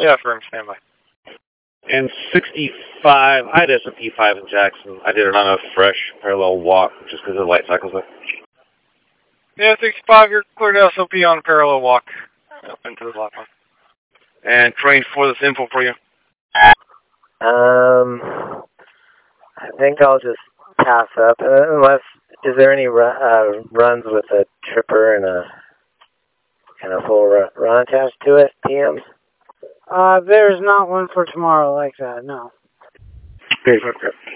Yeah, firm, standby. And 65, I had S&P 5 in Jackson. I did it on a fresh parallel walk just because of the light cycles there. Yeah, 65, you're cleared SOP on a parallel walk up into the black one. And Crane, for this info for you. I think I'll just pass up, unless, is there any runs with a tripper and a kind of full run attached to it, PMs? There's not one for tomorrow like that, no. Okay.